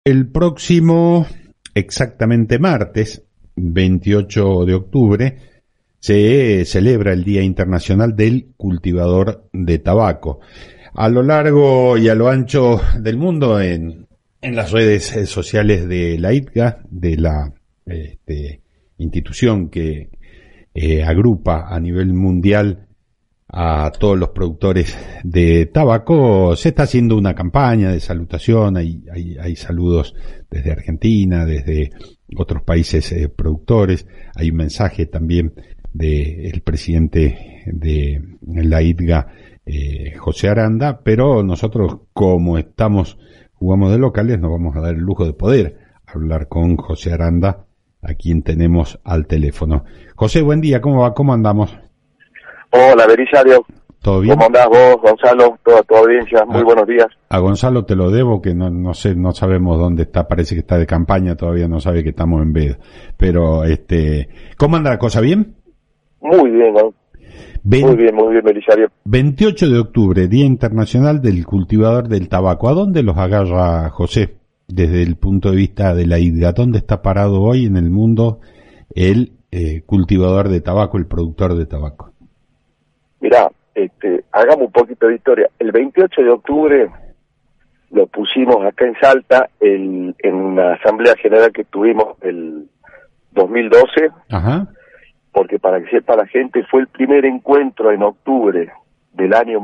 El próximo, exactamente martes, 28 de octubre, se celebra el Día Internacional del Cultivador de Tabaco. A lo largo y a lo ancho del mundo, en las redes sociales de la ITGA, de la institución que agrupa a nivel mundial a todos los productores de tabaco, se está haciendo una campaña de salutación. Hay saludos desde Argentina, desde otros países productores. Hay un mensaje también del presidente de la ITGA, José Aranda, pero nosotros, como jugamos de locales, nos vamos a dar el lujo de poder hablar con José Aranda, a quien tenemos al teléfono. José, buen día, ¿cómo va? ¿Cómo andamos? Hola, Belisario. ¿Todo bien? ¿Cómo andás vos, Gonzalo? Toda tu audiencia, muy buenos días. A Gonzalo te lo debo, que no sé, no sabemos dónde está, parece que está de campaña, todavía no sabe que estamos en veda. Pero, ¿cómo anda la cosa? ¿Bien? Muy bien, ¿no? Muy bien, Belisario. 28 de octubre, Día Internacional del Cultivador del Tabaco. ¿A dónde los agarra, José, desde el punto de vista de la ITGA? ¿Dónde está parado hoy en el mundo el cultivador de tabaco, el productor de tabaco? Mirá, hagamos un poquito de historia. El 28 de octubre lo pusimos acá en Salta en una asamblea general que tuvimos el 2012. Ajá. Porque para que sepa la gente, fue el primer encuentro en octubre del año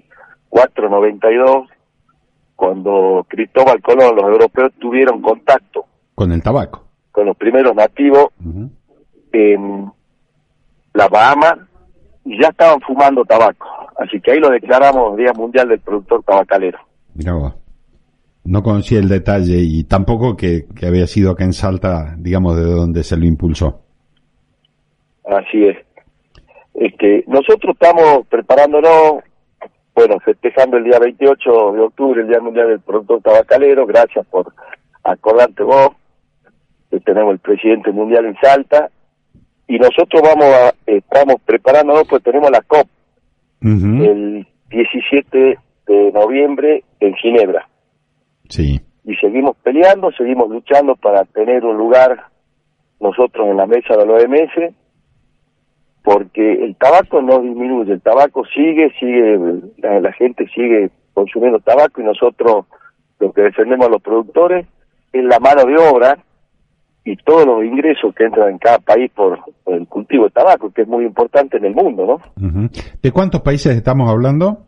1492, cuando Cristóbal Colón, los europeos, tuvieron contacto con el tabaco, con los primeros nativos en la Bahama, y ya estaban fumando tabaco. Así que ahí lo declaramos Día Mundial del Productor Tabacalero. Mirá vos. No conocía el detalle, y tampoco que había sido acá en Salta, digamos, de donde se lo impulsó. Así es. Nosotros estamos preparándonos, festejando el día 28 de octubre, el Día Mundial del Productor Tabacalero. Gracias por acordarte vos, que tenemos el presidente mundial en Salta. Y nosotros estamos preparándonos, pues tenemos la COP el 17 de noviembre en Ginebra. Sí. Y seguimos peleando, seguimos luchando para tener un lugar nosotros en la mesa de la OMS, porque el tabaco no disminuye, el tabaco sigue, la gente sigue consumiendo tabaco, y nosotros lo que defendemos a los productores es la mano de obra y todos los ingresos que entran en cada país por el cultivo de tabaco, que es muy importante en el mundo, ¿no? ¿De cuántos países estamos hablando?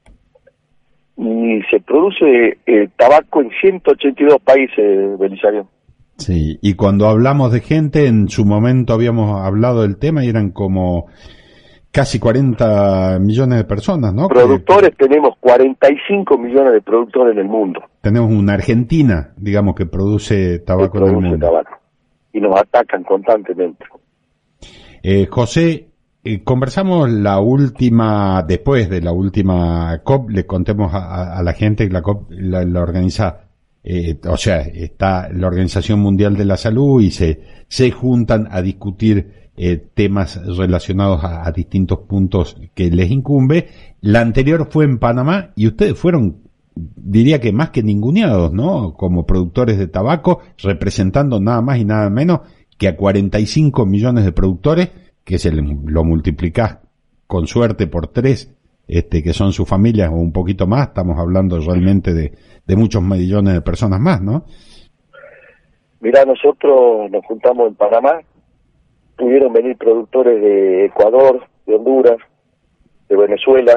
Y se produce tabaco en 182 países, Belisario. Sí, y cuando hablamos de gente, en su momento habíamos hablado del tema y eran como casi 40 millones de personas, ¿no? Productores, tenemos 45 millones de productores en el mundo. Tenemos una Argentina, digamos, que produce tabaco en el mundo. Tabaco. Y nos atacan constantemente. José, conversamos después de la última COP, le contemos a la gente que la COP la organiza, está la Organización Mundial de la Salud, y se juntan a discutir temas relacionados a distintos puntos que les incumbe. La anterior fue en Panamá, y ustedes fueron, diría que más que ninguneados, ¿no? Como productores de tabaco, representando nada más y nada menos que a 45 millones de productores, que lo multiplicás con suerte por 3, que son sus familias o un poquito más. Estamos hablando realmente de muchos millones de personas más, ¿no? Mirá, nosotros nos juntamos en Panamá, pudieron venir productores de Ecuador, de Honduras, de Venezuela,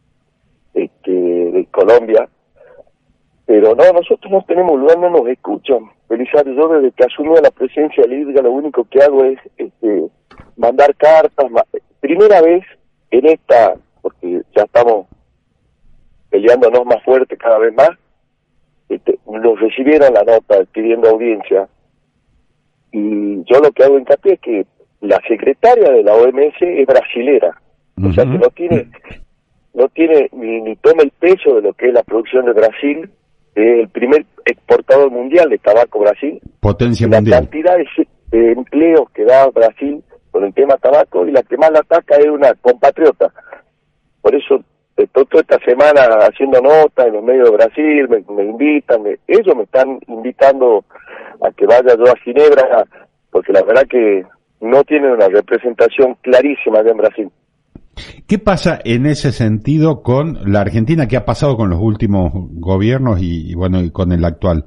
de Colombia, pero no, nosotros no tenemos lugar, no nos escuchan. Belisario, yo desde que asumí la presidencia de la ITGA, lo único que hago es mandar cartas. Primera vez en porque ya estamos peleándonos más fuerte cada vez más, nos recibieron la nota pidiendo audiencia, y yo lo que hago hincapié es que la secretaria de la OMS es brasilera, o sea que no tiene ni toma el peso de lo que es la producción de Brasil, el primer exportador mundial de tabaco, Brasil, potencia la mundial, cantidad de empleos que da Brasil con el tema tabaco, y la que más la ataca es una compatriota. Por eso toda esta semana haciendo notas en los medios de Brasil, me invitan, ellos me están invitando a que vaya yo a Ginebra, porque la verdad que no tienen una representación clarísima allá en Brasil. ¿Qué pasa en ese sentido con la Argentina? ¿Qué ha pasado con los últimos gobiernos y bueno, y con el actual?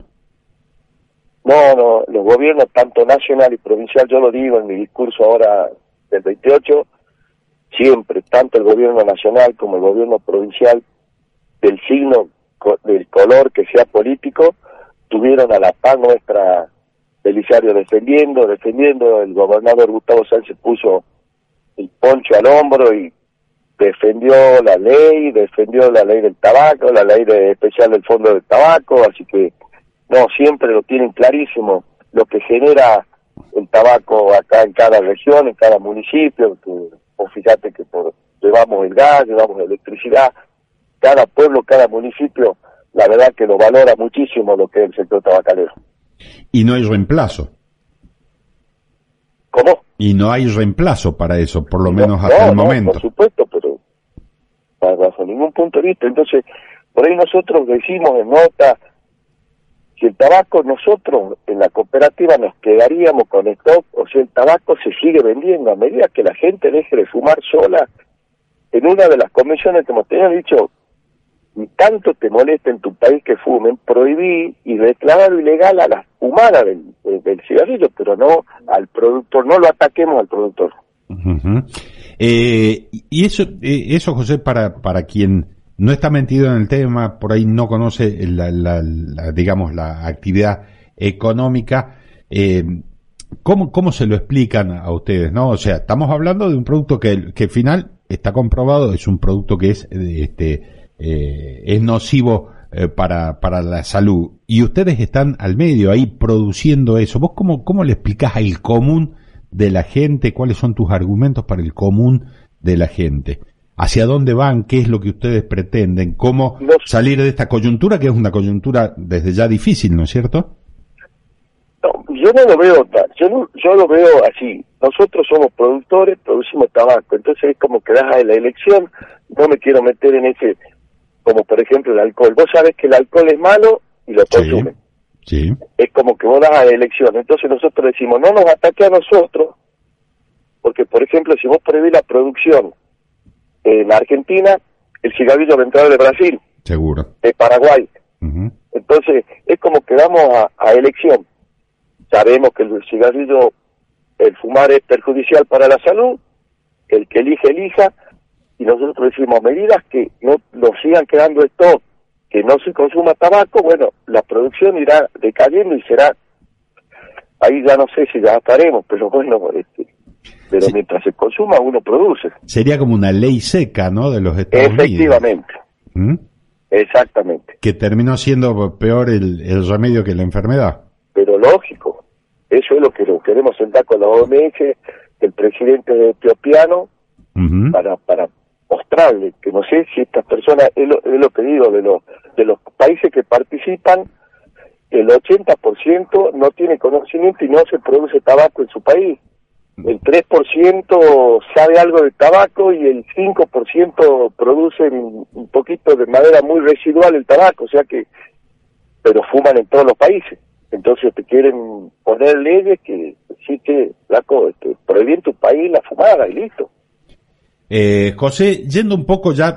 No, los gobiernos tanto nacional y provincial, yo lo digo en mi discurso ahora del 28, siempre, tanto el gobierno nacional como el gobierno provincial, del signo, del color que sea político, tuvieron a la par nuestra Belisario defendiendo, el gobernador Gustavo Sánchez puso el poncho al hombro y defendió la ley del tabaco, la ley especial del fondo del tabaco, así que no, siempre lo tienen clarísimo, lo que genera el tabaco acá en cada región, en cada municipio, fíjate que llevamos el gas, llevamos la electricidad, cada pueblo, cada municipio, la verdad que lo valora muchísimo lo que es el sector tabacalero. Y no hay reemplazo. ¿Cómo? Y no hay reemplazo para eso, por lo menos hasta el momento. Por supuesto, pero bajo ningún punto de vista. Entonces, por ahí nosotros decimos en nota, si el tabaco nosotros en la cooperativa nos quedaríamos con stock, o sea, el tabaco se sigue vendiendo a medida que la gente deje de fumar sola. En una de las convenciones que hemos tenido dicho, y tanto te molesta en tu país que fumen, prohibí y declarar ilegal a la fumada del cigarrillo, pero no al productor, no lo ataquemos al productor. Uh-huh. Y eso, José, para quien no está metido en el tema, por ahí no conoce digamos, la actividad económica, ¿cómo se lo explican a ustedes, no? O sea, estamos hablando de un producto que al final está comprobado, es un producto que es nocivo para la salud, y ustedes están al medio ahí produciendo eso. ¿Vos cómo le explicás al común de la gente? ¿Cuáles son tus argumentos para el común de la gente? ¿Hacia dónde van? ¿Qué es lo que ustedes pretenden? ¿Cómo salir de esta coyuntura, que es una coyuntura desde ya difícil, ¿no es cierto? No, yo no lo veo, yo lo veo así. Nosotros somos productores, producimos tabaco, entonces es como que das a la elección. No me quiero meter en ese, como por ejemplo el alcohol. Vos sabés que el alcohol es malo y lo consumen. Sí. Es como que vos das a la elección. Entonces nosotros decimos, no nos ataque a nosotros, porque por ejemplo, si vos prohibís la producción en Argentina, el cigarrillo va a entrar de Brasil. Seguro. De Paraguay. Uh-huh. Entonces, es como que damos a elección. Sabemos que el cigarrillo, el fumar es perjudicial para la salud, el que elija, y nosotros decimos medidas que no nos sigan quedando stock, que no se consuma tabaco, bueno, la producción irá decayendo y será, ahí ya no sé si ya estaremos, pero bueno, pero sí, mientras se consuma uno produce. Sería como una ley seca, ¿no?, de los Estados Unidos. Efectivamente. Exactamente. Que terminó siendo peor el remedio que la enfermedad. Pero lógico, eso es lo que queremos sentar con la OMS, el presidente etiopiano, uh-huh, para mostrarle que no sé si estas personas, es lo que digo, de los países que participan, el 80% no tiene conocimiento y no se produce tabaco en su país. El 3% sabe algo de tabaco y el 5% produce un poquito de manera muy residual el tabaco, o sea que, pero fuman en todos los países. Entonces te quieren poner leyes que sí que, flaco, prohibir en tu país la fumada y listo. José, yendo un poco ya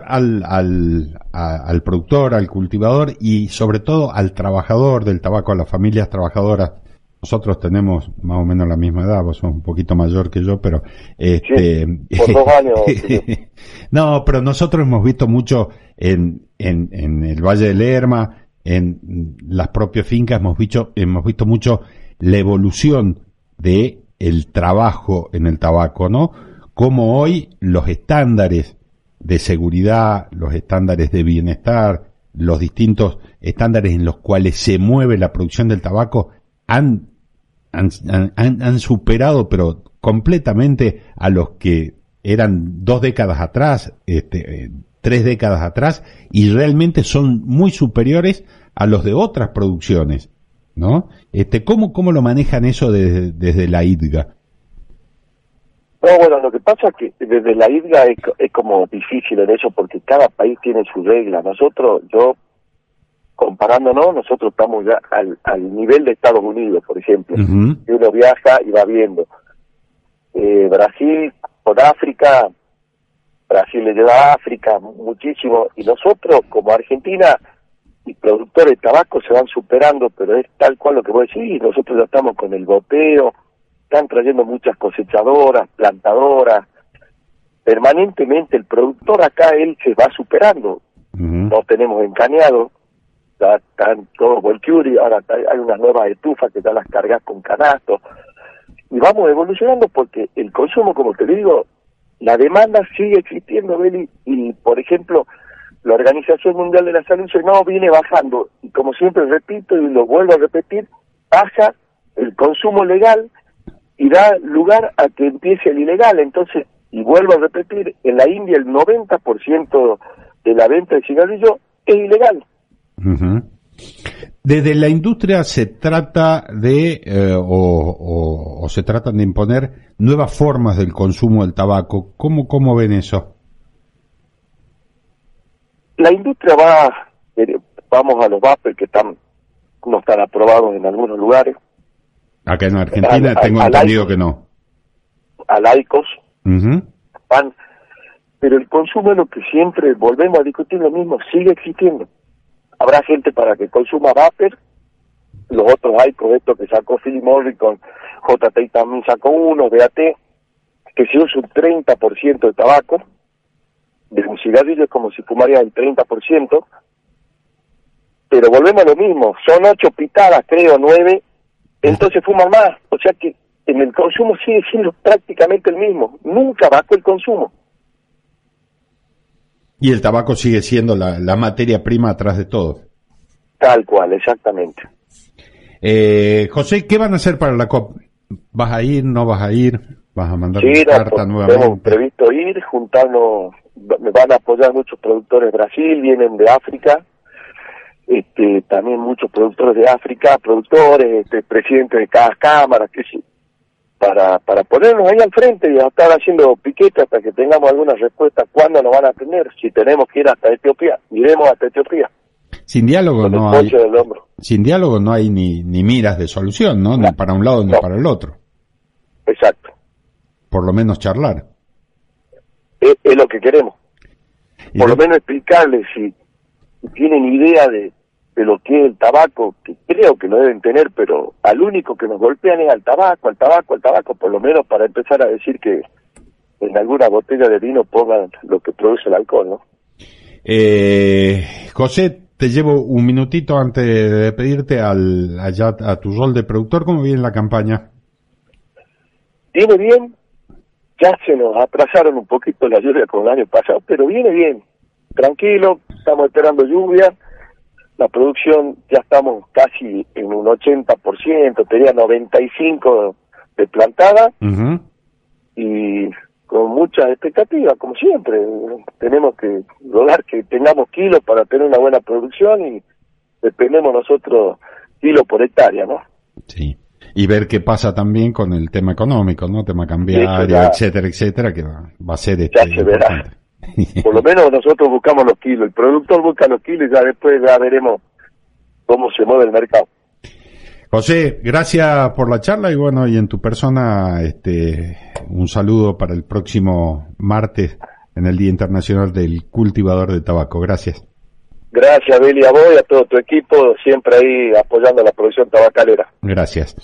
al productor, al cultivador y sobre todo al trabajador del tabaco, a las familias trabajadoras. Nosotros tenemos más o menos la misma edad, vos sos un poquito mayor que yo, pero sí, por 2 años. No, pero nosotros hemos visto mucho en el Valle del Lerma, en las propias fincas, hemos visto mucho la evolución de el trabajo en el tabaco, ¿no? Como hoy los estándares de seguridad, los estándares de bienestar, los distintos estándares en los cuales se mueve la producción del tabaco han superado, pero completamente, a los que eran 2 décadas atrás, 3 décadas atrás, y realmente son muy superiores a los de otras producciones, ¿no? ¿Cómo lo manejan eso desde la IDGA? No, bueno, lo que pasa es que desde la isla es como difícil en eso porque cada país tiene sus reglas. Comparándonos, nosotros estamos ya al nivel de Estados Unidos, por ejemplo. Uh-huh. Y uno viaja y va viendo. Brasil con África, Brasil le lleva a África muchísimo, y nosotros como Argentina y productores de tabaco se van superando, pero es tal cual lo que vos decís, nosotros ya estamos con el goteo, están trayendo muchas cosechadoras, plantadoras, permanentemente el productor acá, él se va superando. Uh-huh. No tenemos encañado, ya están todos Volcuri, ahora hay unas nuevas estufas que ya las cargas con canastos, y vamos evolucionando porque el consumo, como te digo, la demanda sigue existiendo, Beli, y por ejemplo, la Organización Mundial de la Salud dice, no, viene bajando, y como siempre repito y lo vuelvo a repetir, baja el consumo legal y da lugar a que empiece el ilegal. Entonces, y vuelvo a repetir, en la India el 90% de la venta de cigarrillos es ilegal. Uh-huh. Desde la industria se trata de, o se tratan de imponer nuevas formas del consumo del tabaco. ¿Cómo ven eso? La industria vamos a los vapers que no están aprobados en algunos lugares. Acá en Argentina tengo entendido que no. A laicos, uh-huh. Pero el consumo es lo que siempre volvemos a discutir lo mismo, sigue existiendo. Habrá gente para que consuma vapor, los otros laicos, estos que sacó Philip Morris con JT también sacó uno, BAT, que se usa un 30% de tabaco, de un cigarrillo es como si fumaría el 30%, pero volvemos a lo mismo, son 8 pitadas, creo, 9, entonces fuman más, o sea que en el consumo sigue siendo prácticamente el mismo, nunca bajó el consumo. Y el tabaco sigue siendo la materia prima atrás de todo. Tal cual, exactamente. José, ¿qué van a hacer para la COP? ¿Vas a ir, no vas a ir? ¿Vas a mandar una carta nuevamente? Tenemos previsto ir, juntarnos, me van a apoyar muchos productores de Brasil, vienen de África, también muchos productores de África, presidentes de cada cámara, que sí, para ponernos ahí al frente y a estar haciendo piquete hasta que tengamos alguna respuesta cuándo nos van a atender. Si tenemos que ir hasta Etiopía, iremos hasta Etiopía. Sin diálogo no hay. Sin diálogo no hay ni miras de solución, ¿no? Ni para un lado ni para el otro. Exacto. Por lo menos charlar. Es lo que queremos. Por lo menos explicarles si tienen idea de lo que es el tabaco, que creo que lo deben tener, pero al único que nos golpean es al tabaco, por lo menos para empezar a decir que en alguna botella de vino pongan lo que produce el alcohol, ¿no? José, te llevo un minutito antes de despedirte allá a tu rol de productor. ¿Cómo viene la campaña? Viene bien, ya se nos atrasaron un poquito la lluvia con el año pasado, pero viene bien, tranquilo, estamos esperando lluvia. La producción ya estamos casi en un 80%, tenía 95 de plantada, uh-huh. Y con muchas expectativas, como siempre. Tenemos que lograr que tengamos kilos para tener una buena producción y dependemos nosotros kilos por hectárea, ¿no? Sí, y ver qué pasa también con el tema económico, ¿no? Tema cambiario, etcétera, que va a ser ya se verá. Por lo menos nosotros buscamos los kilos, el productor busca los kilos y ya después ya veremos cómo se mueve el mercado. José, gracias por la charla y bueno, y en tu persona un saludo para el próximo martes en el Día Internacional del Cultivador de Tabaco. Gracias. Gracias, Beli, a vos y a todo tu equipo, siempre ahí apoyando la producción tabacalera. Gracias.